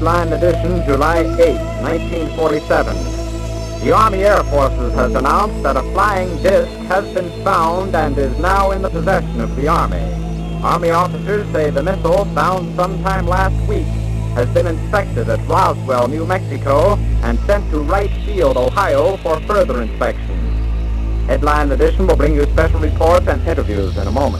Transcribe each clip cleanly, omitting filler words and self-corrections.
Headline edition, July 8, 1947. The Army Air Forces has announced that a flying disc has been found and is now in the possession of the Army. Army officers say the missile, found sometime last week, has been inspected at Roswell, New Mexico, and sent to Wright Field, Ohio, for further inspection. Headline edition will bring you special reports and interviews in a moment.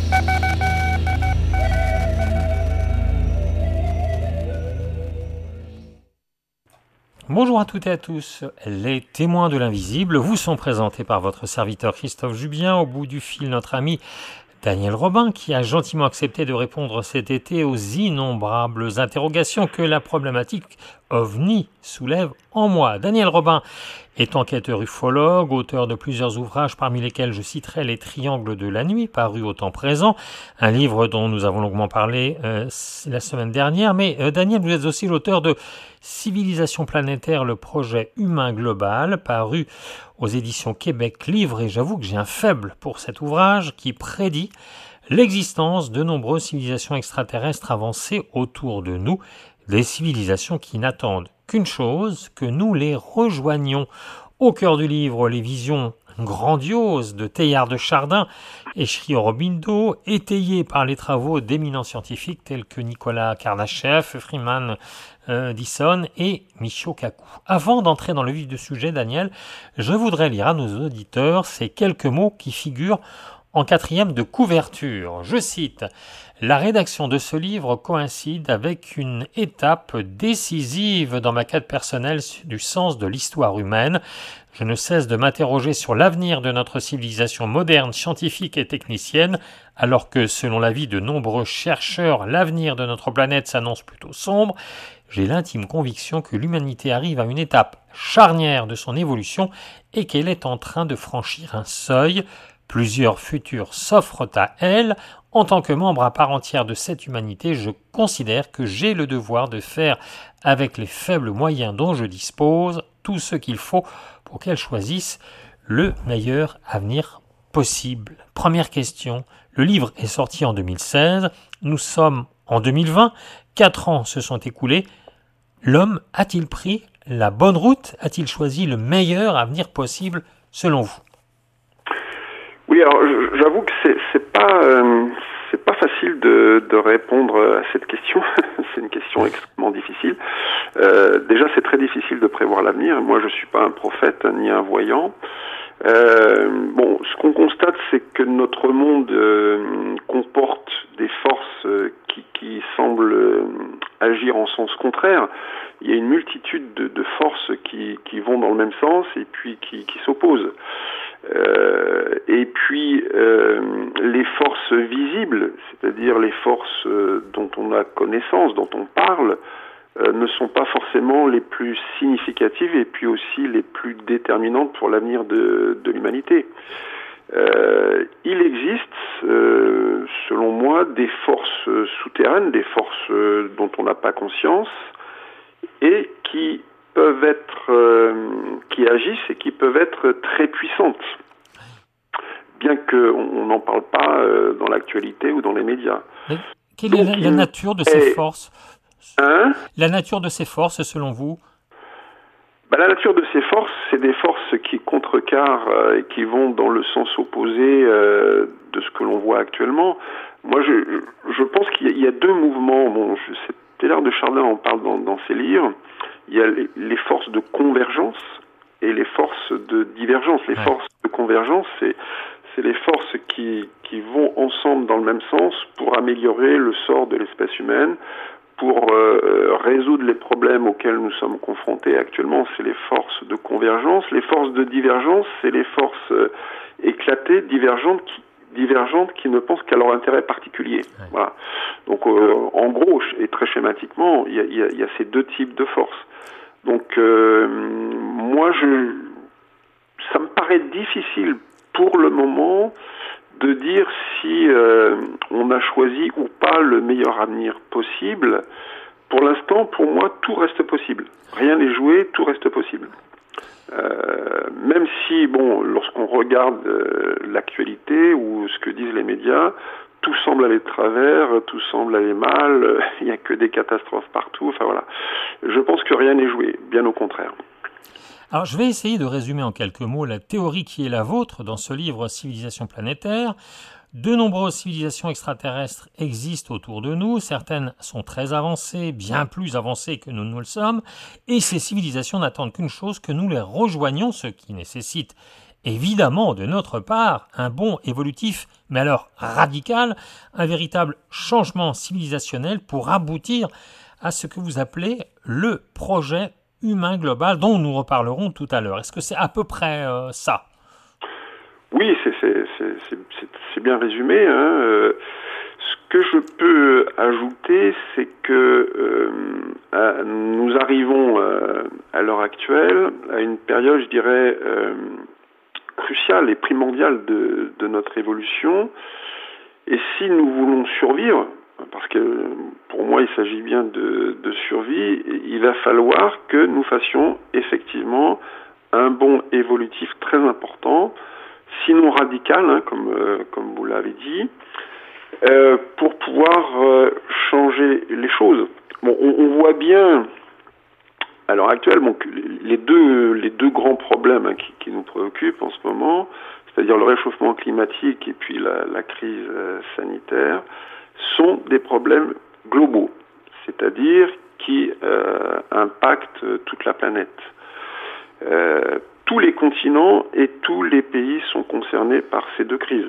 Bonjour à toutes et à tous. Les témoins de l'invisible vous sont présentés par votre serviteur Christophe Jubien. Au bout du fil, notre ami Daniel Robin, qui a gentiment accepté de répondre cet été aux innombrables interrogations que la problématique OVNI soulève en moi. Daniel Robin est enquêteur ufologue, auteur de plusieurs ouvrages parmi lesquels je citerai Les Triangles de la Nuit, paru au temps présent, un livre dont nous avons longuement parlé la semaine dernière. Mais Daniel, vous êtes aussi l'auteur de Civilisation planétaire, le projet humain global, paru aux éditions Québec Livre, et j'avoue que j'ai un faible pour cet ouvrage qui prédit l'existence de nombreuses civilisations extraterrestres avancées autour de nous, des civilisations qui n'attendent qu'une chose, que nous les rejoignions. Au cœur du livre, les visions grandioses de Teilhard de Chardin et Sri Aurobindo, étayées par les travaux d'éminents scientifiques tels que Nicolas Kardashev, Freeman Dyson et Michio Kaku. Avant d'entrer dans le vif du sujet, Daniel, je voudrais lire à nos auditeurs ces quelques mots qui figurent en 4e de couverture. Je cite: « La rédaction de ce livre coïncide avec une étape décisive dans ma quête personnelle du sens de l'histoire humaine. Je ne cesse de m'interroger sur l'avenir de notre civilisation moderne, scientifique et technicienne, alors que, selon l'avis de nombreux chercheurs, l'avenir de notre planète s'annonce plutôt sombre. J'ai l'intime conviction que l'humanité arrive à une étape charnière de son évolution et qu'elle est en train de franchir un seuil. Plusieurs futurs s'offrent à elle. En tant que membre à part entière de cette humanité, je considère que j'ai le devoir de faire, avec les faibles moyens dont je dispose, tout ce qu'il faut pour qu'elle choisisse le meilleur avenir possible. » Première question. Le livre est sorti en 2016. Nous sommes en 2020. 4 ans se sont écoulés. L'homme a-t-il pris la bonne route? A-t-il choisi le meilleur avenir possible selon vous? Oui, alors j'avoue que c'est pas facile de répondre à cette question. C'est une question extrêmement difficile. Déjà, c'est très difficile de prévoir l'avenir. Moi, je suis pas un prophète ni un voyant. Bon, ce qu'on constate, c'est que notre monde comporte des forces qui semblent agir en sens contraire. Il y a une multitude de forces qui vont dans le même sens et puis qui s'opposent. Et puis les forces visibles, c'est-à-dire les forces dont on a connaissance, dont on parle, ne sont pas forcément les plus significatives et puis aussi les plus déterminantes pour l'avenir de l'humanité. Il existe, selon moi, des forces souterraines, des forces dont on n'a pas conscience et qui peuvent être, qui agissent et qui peuvent être très puissantes, bien qu'on n'en parle pas dans l'actualité ou dans les médias. Mais quelle est la nature de ces forces? La nature de ces forces, selon vous? La nature de ces forces, c'est des forces qui contrecarrent et qui vont dans le sens opposé de ce que l'on voit actuellement. Moi, je pense qu'il y a 2 mouvements. Bon, Teilhard de Chardin en parle dans ses livres. Il y a les forces de convergence et les forces de divergence. Les forces de convergence, c'est les forces qui vont ensemble dans le même sens pour améliorer le sort de l'espèce humaine, pour résoudre les problèmes auxquels nous sommes confrontés actuellement. C'est les forces de convergence. Les forces de divergence, c'est les forces éclatées, divergentes qui ne pensent qu'à leur intérêt particulier. Ouais. Voilà. Donc, en gros, et très schématiquement, il y a ces 2 types de forces. Donc, moi, ça me paraît difficile pour le moment de dire si on a choisi ou pas le meilleur avenir possible. Pour l'instant, pour moi, tout reste possible. Rien n'est joué, tout reste possible. Même si, bon, lorsqu'on regarde l'actualité ou ce que disent les médias, tout semble aller de travers, tout semble aller mal, il n'y a que des catastrophes partout, enfin voilà. Je pense que rien n'est joué, bien au contraire. Alors, je vais essayer de résumer en quelques mots la théorie qui est la vôtre dans ce livre Civilisation planétaire. De nombreuses civilisations extraterrestres existent autour de nous, certaines sont très avancées, bien plus avancées que nous ne le sommes, et ces civilisations n'attendent qu'une chose, que nous les rejoignions, ce qui nécessite évidemment de notre part un bond évolutif, mais alors radical, un véritable changement civilisationnel pour aboutir à ce que vous appelez le projet humain global, dont nous reparlerons tout à l'heure. Est-ce que c'est à peu près ça ? Oui, c'est bien résumé. Ce que je peux ajouter, c'est que nous arrivons à l'heure actuelle à une période, je dirais, cruciale et primordiale de notre évolution. Et si nous voulons survivre, parce que pour moi il s'agit bien de survie, il va falloir que nous fassions effectivement un bond évolutif très important, sinon radical, comme vous l'avez dit, pour pouvoir changer les choses. Bon, on voit bien à l'heure actuelle, que les deux grands problèmes qui nous préoccupent en ce moment, c'est-à-dire le réchauffement climatique et puis la crise sanitaire, sont des problèmes globaux, c'est-à-dire qui impactent toute la planète. Tous les continents et tous les pays sont concernés par ces deux crises.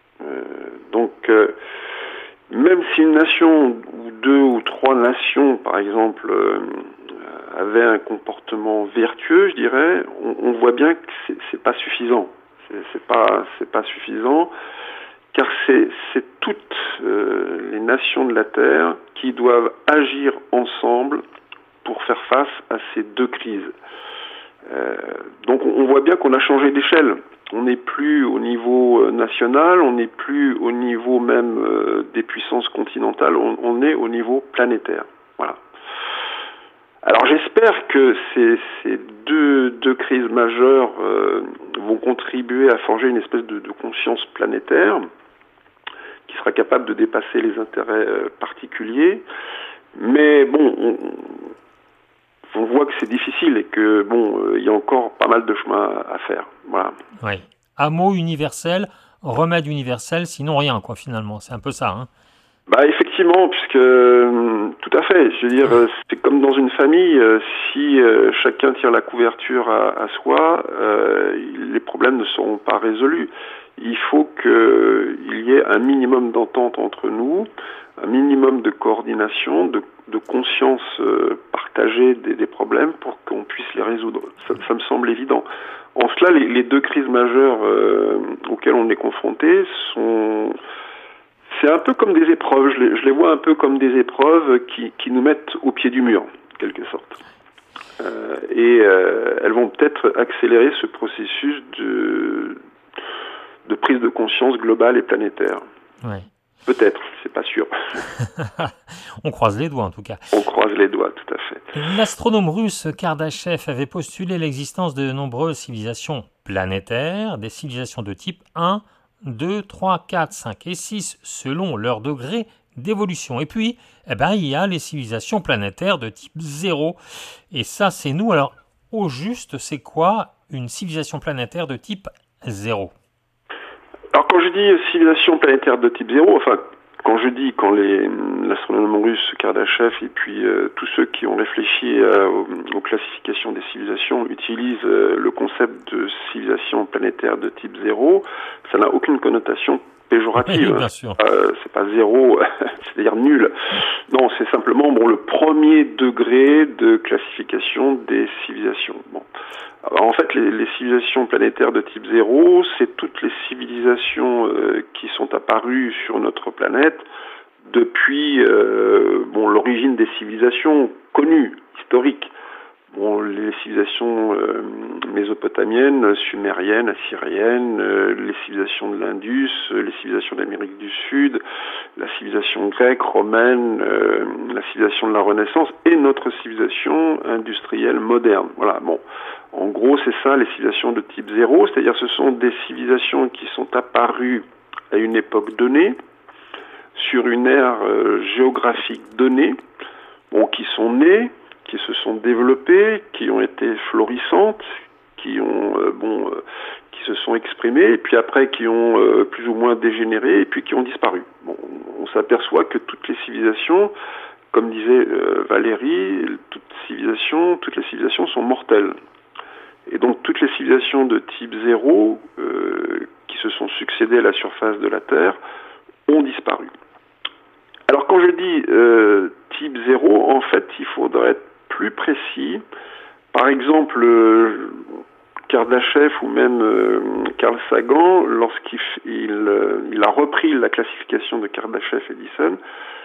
Même si une nation ou deux ou trois nations, par exemple, avaient un comportement vertueux, je dirais, on voit bien que c'est pas suffisant. C'est pas suffisant, car c'est toutes les nations de la Terre qui doivent agir ensemble pour faire face à ces deux crises. Donc on voit bien qu'on a changé d'échelle. On n'est plus au niveau national, on n'est plus au niveau même des puissances continentales, on est au niveau planétaire. Voilà. Alors j'espère que ces deux crises majeures vont contribuer à forger une espèce de conscience planétaire qui sera capable de dépasser les intérêts particuliers. Mais bon, on voit que c'est difficile et que il y a encore pas mal de chemin à faire. Voilà. Oui. Hameau universel, remède universel, sinon rien, quoi, finalement. C'est un peu ça, hein. Effectivement, puisque tout à fait. Je veux dire, c'est comme dans une famille. Si chacun tire la couverture à soi, les problèmes ne seront pas résolus. Il faut qu'il y ait un minimum d'entente entre nous, un minimum de coordination, de conscience partagée des problèmes pour qu'on puisse les résoudre. Ça me semble évident. En cela, les deux crises majeures auxquelles on est confronté c'est un peu comme des épreuves. Je les vois un peu comme des épreuves qui nous mettent au pied du mur, en quelque sorte. Elles vont peut-être accélérer ce processus de prise de conscience globale et planétaire. Ouais. Peut-être, c'est pas sûr. On croise les doigts, en tout cas. On croise les doigts, tout à fait. L'astronome russe Kardashev avait postulé l'existence de nombreuses civilisations planétaires, des civilisations de type 1, 2, 3, 4, 5 et 6, selon leur degré d'évolution. Et puis, il y a les civilisations planétaires de type 0. Et ça, c'est nous. Alors, au juste, c'est quoi une civilisation planétaire de type 0 ? Alors, quand je dis civilisation planétaire de type 0, quand l'astronome russe Kardashev et puis tous ceux qui ont réfléchi aux classifications des civilisations utilisent le concept de civilisation planétaire de type 0, ça n'a aucune connotation péjorative. Oui, bien sûr. C'est pas zéro, c'est-à-dire nul. Non, c'est simplement le premier degré de classification des civilisations. Bon. Alors, en fait, les civilisations planétaires de type 0, c'est toutes les civilisations qui sont apparues sur notre planète depuis l'origine des civilisations connues, historiques. Les civilisations mésopotamiennes, sumériennes, assyriennes, les civilisations de l'Indus, les civilisations d'Amérique du Sud, la civilisation grecque, romaine, la civilisation de la Renaissance et notre civilisation industrielle moderne. Voilà, en gros, c'est ça, les civilisations de type 0, c'est-à-dire ce sont des civilisations qui sont apparues à une époque donnée, sur une aire géographique donnée, qui sont nées, qui se sont développées, qui ont été florissantes, qui ont qui se sont exprimées, et puis après qui ont plus ou moins dégénéré, et puis qui ont disparu. On s'aperçoit que toutes les civilisations, comme disait Valérie, toutes les civilisations sont mortelles. Et donc toutes les civilisations de type 0 qui se sont succédées à la surface de la Terre ont disparu. Alors quand je dis type 0, en fait, il faudrait être plus précis. Par exemple, Kardashev ou même Carl Sagan, lorsqu'il a repris la classification de Kardashev-Edison,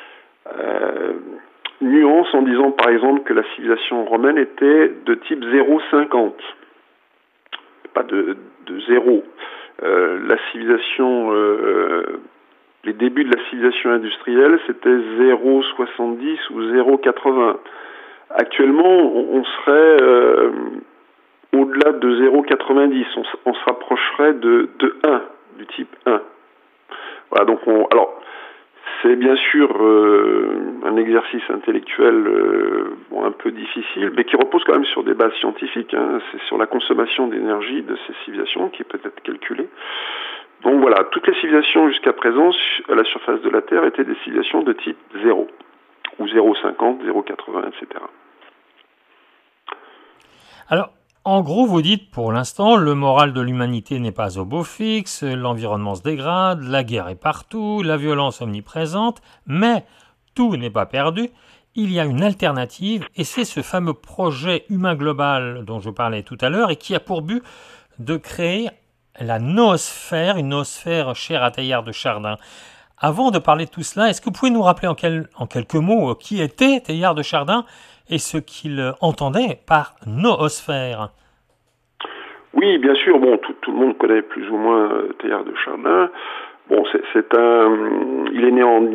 nuance en disant par exemple que la civilisation romaine était de type 0,50, pas de 0. La civilisation, les débuts de la civilisation industrielle, c'était 0,70 ou 0,80. Actuellement, on serait au-delà de 0,90, on se rapprocherait de 1, du type 1. Voilà, donc alors, c'est bien sûr un exercice intellectuel un peu difficile, mais qui repose quand même sur des bases scientifiques. C'est sur la consommation d'énergie de ces civilisations qui peut être calculée. Donc voilà, toutes les civilisations jusqu'à présent à la surface de la Terre étaient des civilisations de type 0, ou 0,50, 0,80, etc. Alors, en gros, vous dites, pour l'instant, le moral de l'humanité n'est pas au beau fixe, l'environnement se dégrade, la guerre est partout, la violence omniprésente, mais tout n'est pas perdu. Il y a une alternative, et c'est ce fameux projet humain global dont je parlais tout à l'heure, et qui a pour but de créer la noosphère, une noosphère chère à Teilhard de Chardin. Avant de parler de tout cela, est-ce que vous pouvez nous rappeler en quelques mots qui était Teilhard de Chardin et ce qu'il entendait par noosphère? Oui, bien sûr. Tout le monde connaît plus ou moins Teilhard de Chardin. Il est né en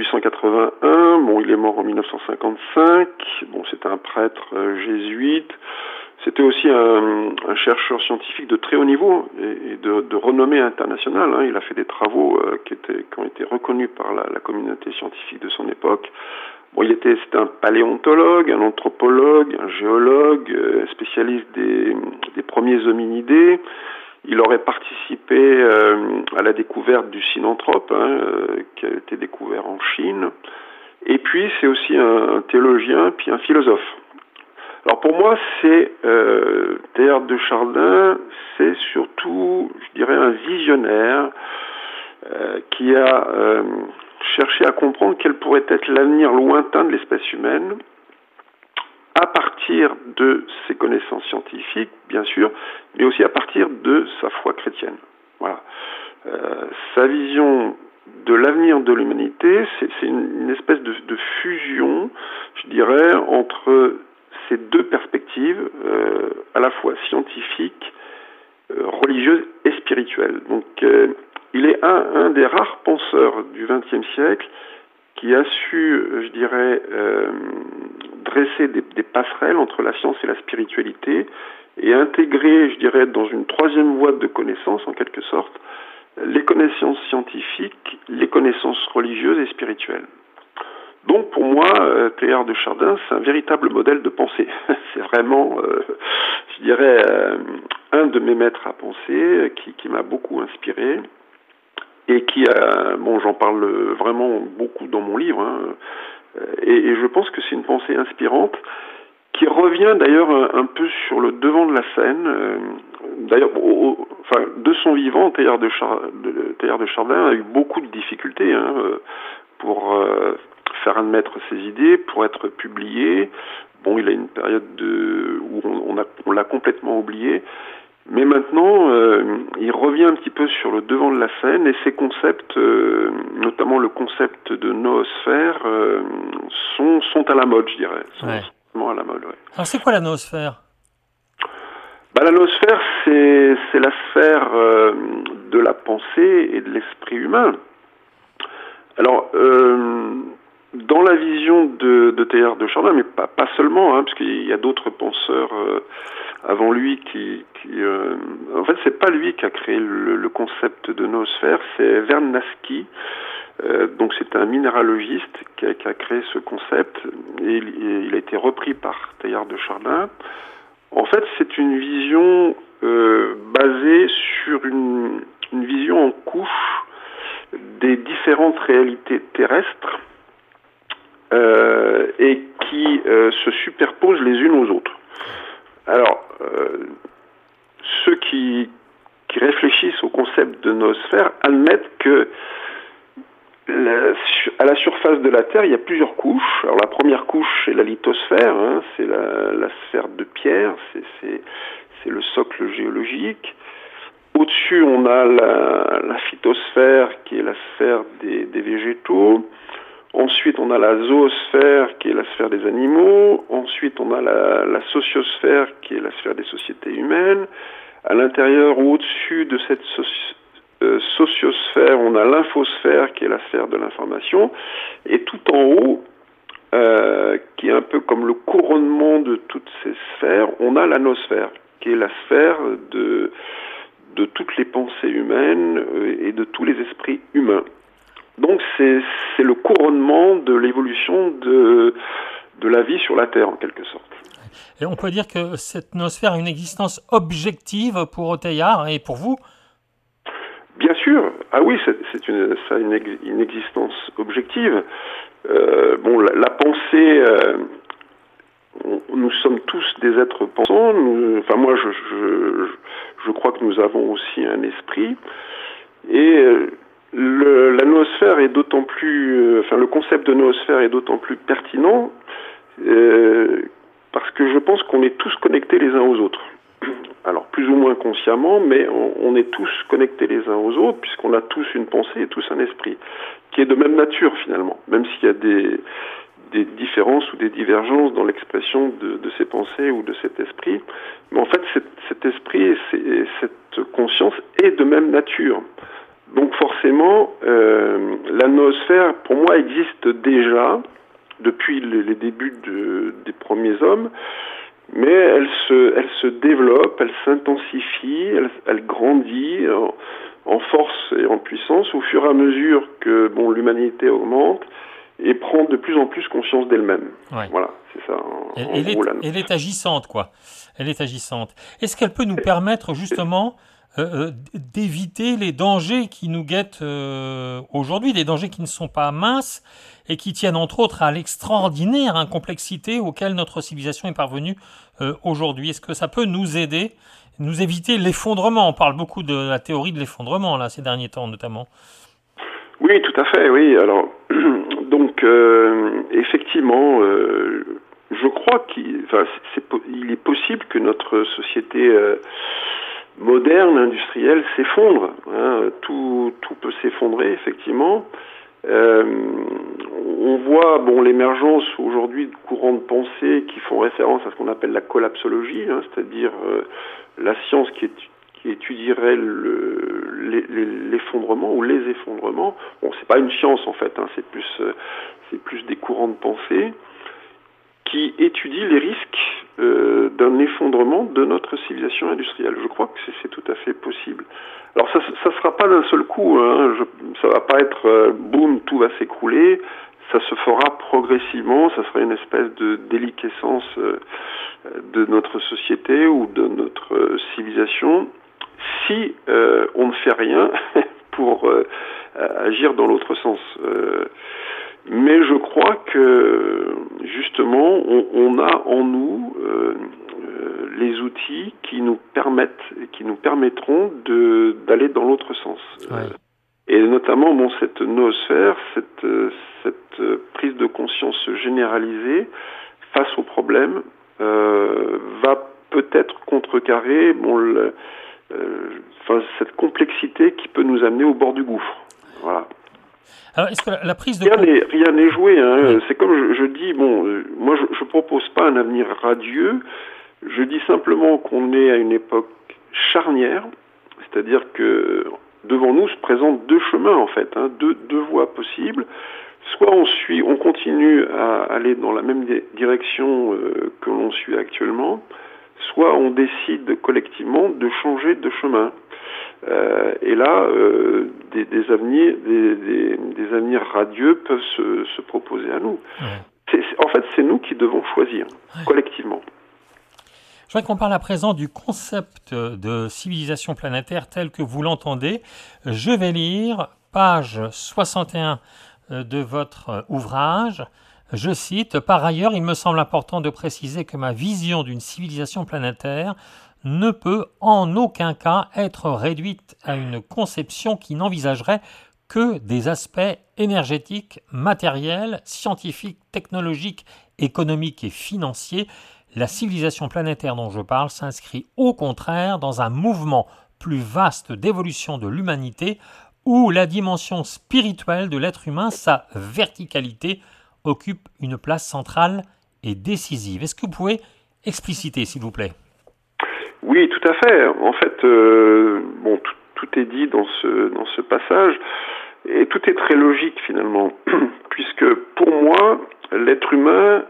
1881. Il est mort en 1955. C'est un prêtre jésuite. C'était aussi un chercheur scientifique de très haut niveau et de renommée internationale. Il a fait des travaux qui ont été reconnus par la communauté scientifique de son époque. C'était un paléontologue, un anthropologue, un géologue, spécialiste des premiers hominidés. Il aurait participé à la découverte du sinanthrope, qui a été découvert en Chine. Et puis, c'est aussi un théologien, puis un philosophe. Alors pour moi, Teilhard de Chardin, c'est surtout, je dirais, un visionnaire qui a cherché à comprendre quel pourrait être l'avenir lointain de l'espèce humaine à partir de ses connaissances scientifiques, bien sûr, mais aussi à partir de sa foi chrétienne. Voilà. Sa vision de l'avenir de l'humanité, c'est une espèce de fusion, je dirais, entre ces deux perspectives, à la fois scientifiques, religieuses et spirituelles. Donc, il est un des rares penseurs du XXe siècle qui a su, je dirais, dresser des passerelles entre la science et la spiritualité et intégrer, je dirais, dans une troisième voie de connaissances, en quelque sorte, les connaissances scientifiques, les connaissances religieuses et spirituelles. Donc pour moi, Teilhard de Chardin, c'est un véritable modèle de pensée. C'est vraiment, je dirais, un de mes maîtres à penser qui m'a beaucoup inspiré et qui a, j'en parle vraiment beaucoup dans mon livre, et je pense que c'est une pensée inspirante qui revient d'ailleurs un peu sur le devant de la scène. D'ailleurs, de son vivant, Teilhard de Chardin a eu beaucoup de difficultés pour faire admettre ses idées, pour être publié. Il a une période où on l'a complètement oublié. Mais maintenant, il revient un petit peu sur le devant de la scène et ses concepts, notamment le concept de noosphère, sont à la mode, je dirais. Sont vraiment à la mode, ouais. Alors c'est quoi la noosphère ? La noosphère, c'est la sphère de la pensée et de l'esprit humain. Alors, dans la vision de Teilhard de Chardin, mais pas seulement, parce qu'il y a d'autres penseurs avant lui qui en fait, c'est pas lui qui a créé le concept de noosphère, c'est Vernadsky, Donc c'est un minéralogiste qui a créé ce concept et il a été repris par Teilhard de Chardin. En fait, c'est une vision basée sur une vision en couche des différentes réalités terrestres et qui se superposent les unes aux autres. Alors, ceux qui réfléchissent au concept de noosphère admettent que à la surface de la Terre, il y a plusieurs couches. Alors la première couche, c'est la lithosphère, hein, c'est la sphère de pierre, c'est le socle géologique. Au-dessus, on a la phytosphère, qui est la sphère des végétaux. Ensuite, on a la zoosphère, qui est la sphère des animaux. Ensuite, on a la sociosphère, qui est la sphère des sociétés humaines. À l'intérieur ou au-dessus de cette sociosphère, on a l'infosphère, qui est la sphère de l'information. Et tout en haut, qui est un peu comme le couronnement de toutes ces sphères, on a la noosphère, qui est la sphère de toutes les pensées humaines et de tous les esprits humains. Donc c'est le couronnement de l'évolution de la vie sur la Terre, en quelque sorte. Et on peut dire que cette noosphère a une existence objective pour Teilhard et pour vous? Bien sûr. Ah oui, ça a une existence objective. Bon, la pensée... nous sommes tous des êtres pensants. Enfin, moi, je crois que nous avons aussi un esprit. Et la noosphère est d'autant plus... le concept de noosphère est d'autant plus pertinent parce que je pense qu'on est tous connectés les uns aux autres. Alors, plus ou moins consciemment, mais on est tous connectés les uns aux autres, puisqu'on a tous une pensée et tous un esprit, qui est de même nature, finalement, même s'il y a des différences ou des divergences dans l'expression de ces pensées ou de cet esprit. Mais en fait, cet esprit et cette conscience est de même nature. Donc forcément, la noosphère, pour moi, existe déjà depuis les débuts des premiers hommes, mais elle se développe, elle s'intensifie, elle grandit en force et en puissance au fur et à mesure que l'humanité augmente et prend de plus en plus conscience d'elle-même. Ouais. Voilà, c'est ça. Elle est agissante, quoi. Elle est agissante. Est-ce qu'elle peut nous permettre justement d'éviter les dangers qui nous guettent aujourd'hui, des dangers qui ne sont pas minces et qui tiennent entre autres à l'extraordinaire complexité auquel notre civilisation est parvenue aujourd'hui? Est-ce que ça peut nous aider, nous éviter l'effondrement? On parle beaucoup de la théorie de l'effondrement là ces derniers temps notamment. Oui, tout à fait, oui. Alors, donc, effectivement, je crois qu'il est possible que notre société moderne, industrielle, s'effondre. Hein. Tout peut s'effondrer, effectivement. On voit l'émergence aujourd'hui de courants de pensée qui font référence à ce qu'on appelle la collapsologie, hein, c'est-à-dire la science qui étudierait l'effondrement ou les effondrements. Bon, c'est pas une science en fait, hein, c'est plus des courants de pensée qui étudient les risques d'un effondrement de notre civilisation industrielle. Je crois que c'est tout à fait possible. Alors ça sera pas d'un seul coup, hein, ça va pas être boum, tout va s'écrouler. Ça se fera progressivement, ça sera une espèce de déliquescence de notre société ou de notre civilisation si on ne fait rien pour agir dans l'autre sens. Mais je crois que justement on a en nous les outils qui nous permettront d'aller dans l'autre sens. Ouais. Et notamment cette noosphère, cette prise de conscience généralisée face aux problèmes va peut-être contrecarrer cette complexité qui peut nous amener au bord du gouffre. Voilà. Alors, est-ce que la prise de rien n'est joué, hein. Ouais. C'est comme je dis, moi je propose pas un avenir radieux. Je dis simplement qu'on est à une époque charnière, c'est-à-dire que devant nous se présentent deux chemins en fait, hein, deux voies possibles. Soit on continue à aller dans la même direction que l'on suit actuellement, soit on décide collectivement de changer de chemin. Et là, des avenirs radieux peuvent se proposer à nous. Ouais. En fait, c'est nous qui devons choisir, collectivement. Je voudrais qu'on parle à présent du concept de civilisation planétaire tel que vous l'entendez. Je vais lire page 61 de votre ouvrage. Je cite, « Par ailleurs, il me semble important de préciser que ma vision d'une civilisation planétaire ne peut en aucun cas être réduite à une conception qui n'envisagerait que des aspects énergétiques, matériels, scientifiques, technologiques, économiques et financiers. La civilisation planétaire dont je parle s'inscrit au contraire dans un mouvement plus vaste d'évolution de l'humanité où la dimension spirituelle de l'être humain, sa verticalité, occupe une place centrale et décisive. » Est-ce que vous pouvez expliciter, s'il vous plaît ? Oui, tout à fait. En fait, tout est dit dans ce passage, et tout est très logique finalement, puisque pour moi, l'être humain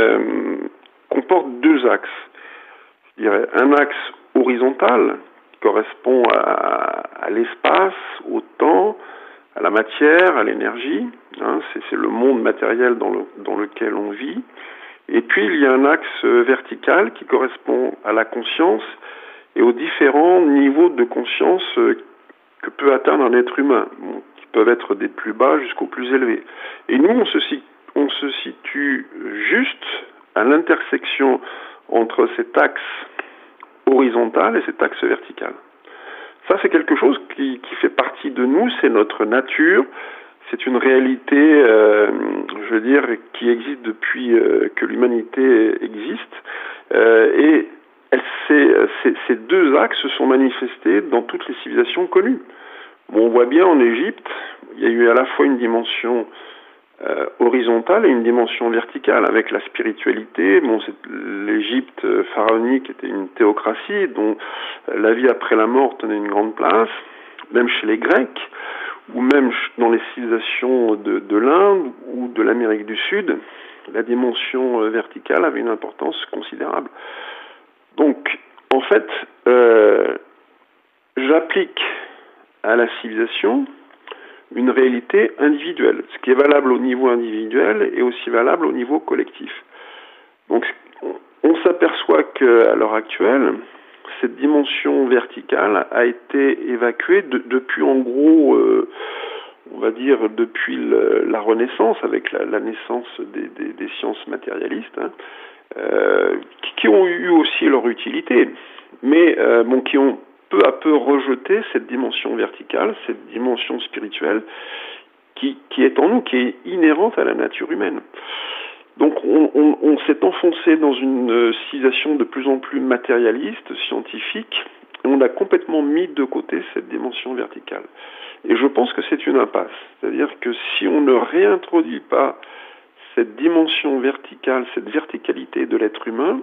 comporte deux axes. Je dirais un axe horizontal qui correspond à l'espace, au temps, à la matière, à l'énergie. C'est le monde matériel dans lequel on vit. Et puis il y a un axe vertical qui correspond à la conscience et aux différents niveaux de conscience que peut atteindre un être humain, qui peuvent être des plus bas jusqu'aux plus élevés. Et nous, on se situe juste à l'intersection entre cet axe horizontal et cet axe vertical. Ça, c'est quelque chose qui fait partie de nous, c'est notre nature. C'est une réalité, je veux dire, qui existe depuis que l'humanité existe. Et ces deux axes se sont manifestés dans toutes les civilisations connues. Bon, on voit bien en Égypte, il y a eu à la fois une dimension horizontale et une dimension verticale avec la spiritualité. Bon, l'Égypte pharaonique était une théocratie dont la vie après la mort tenait une grande place, même chez les Grecs, ou même dans les civilisations de l'Inde ou de l'Amérique du Sud, la dimension verticale avait une importance considérable. Donc, en fait, j'applique à la civilisation une réalité individuelle, ce qui est valable au niveau individuel et aussi valable au niveau collectif. Donc, on s'aperçoit qu'à l'heure actuelle, cette dimension verticale a été évacuée depuis, en gros, on va dire, depuis la Renaissance, avec la naissance des sciences matérialistes, qui ont eu aussi leur utilité, mais qui ont peu à peu rejeté cette dimension verticale, cette dimension spirituelle, qui est en nous, qui est inhérente à la nature humaine. Donc on s'est enfoncé dans une civilisation de plus en plus matérialiste, scientifique, et on a complètement mis de côté cette dimension verticale. Et je pense que c'est une impasse. C'est-à-dire que si on ne réintroduit pas cette dimension verticale, cette verticalité de l'être humain,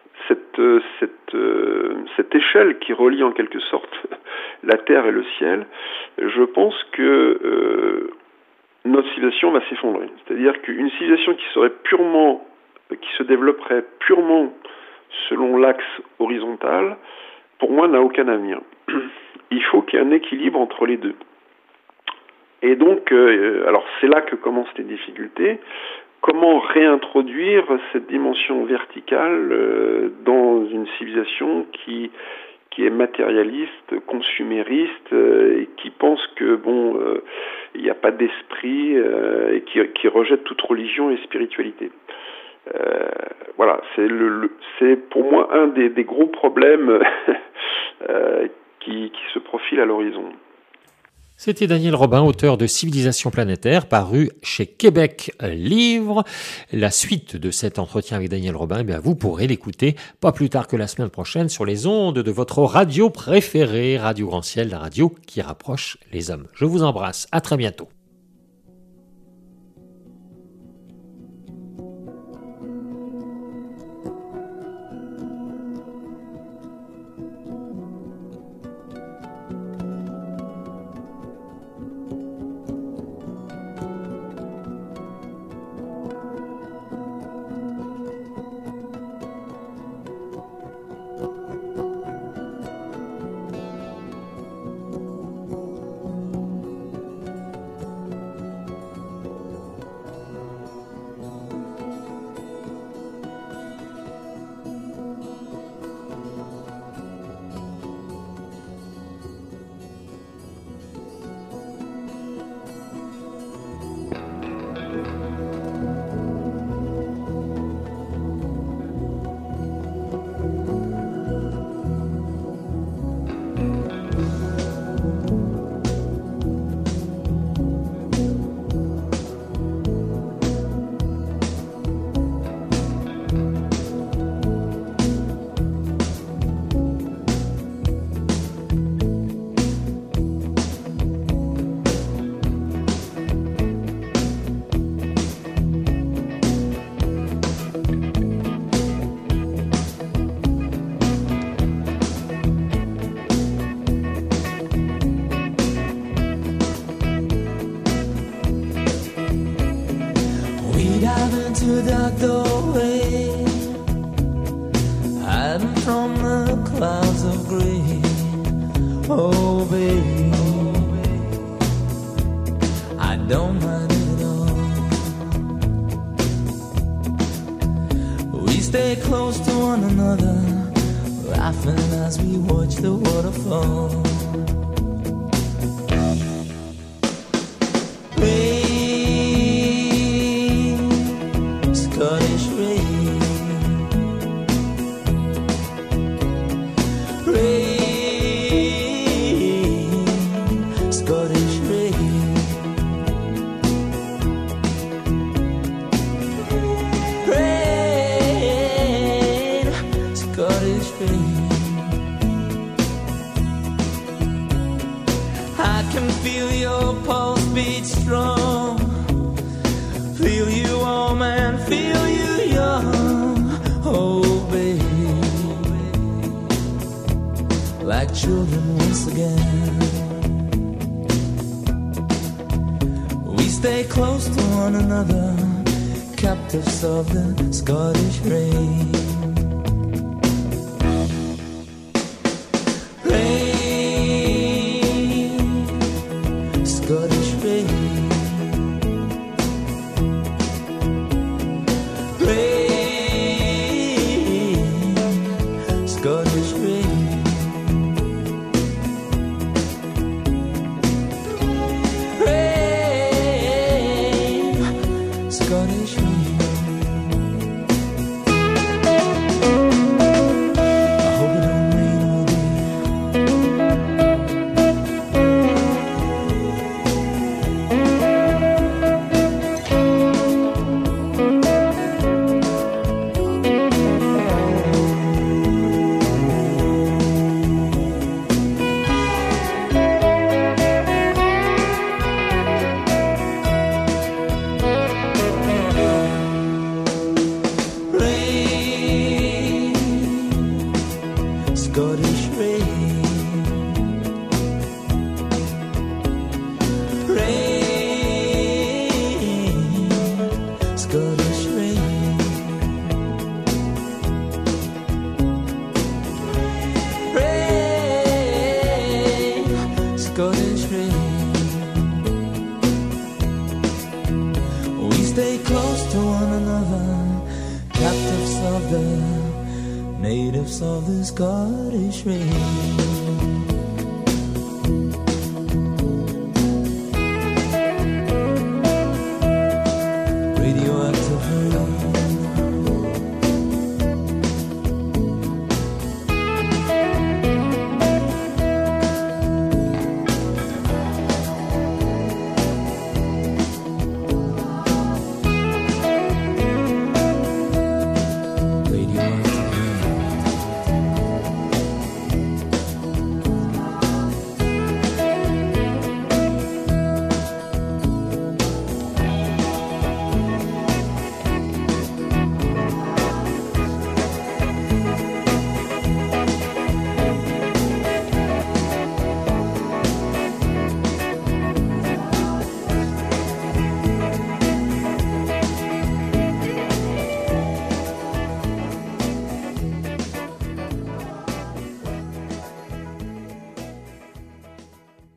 cette échelle qui relie en quelque sorte la terre et le ciel, je pense que notre civilisation va s'effondrer. C'est-à-dire qu'une civilisation qui se développerait purement selon l'axe horizontal, pour moi, n'a aucun avenir. Il faut qu'il y ait un équilibre entre les deux. Et donc, alors c'est là que commencent les difficultés. Comment réintroduire cette dimension verticale dans une civilisation qui est matérialiste, consumériste, et qui pense que il n'y a pas d'esprit, et qui rejette toute religion et spiritualité. Voilà, c'est pour moi un des gros problèmes qui se profile à l'horizon. C'était Daniel Robin, auteur de Civilisation planétaire, paru chez Québec Livre. La suite de cet entretien avec Daniel Robin, vous pourrez l'écouter pas plus tard que la semaine prochaine sur les ondes de votre radio préférée, Radio Grand Ciel, la radio qui rapproche les hommes. Je vous embrasse, à très bientôt. to a dark doorway, hiding from the clouds of gray. Oh, baby, I don't mind it at all. We stay close to one another, laughing as we watch the waterfall. Rain, Scottish rain, rain, Scottish rain, rain, Scottish rain. I can feel your pulse beat strong, feel you warm and feel you young. Oh, baby, like children once again. We stay close to one another, captives of the Scottish rain. Scottish rain, rain, Scottish rain, rain, Scottish rain. I hope it don't rain all day. Scottish rain, rain, Scottish rain, rain, Scottish rain. We stay close to one another, captives of the natives of the Scottish rain.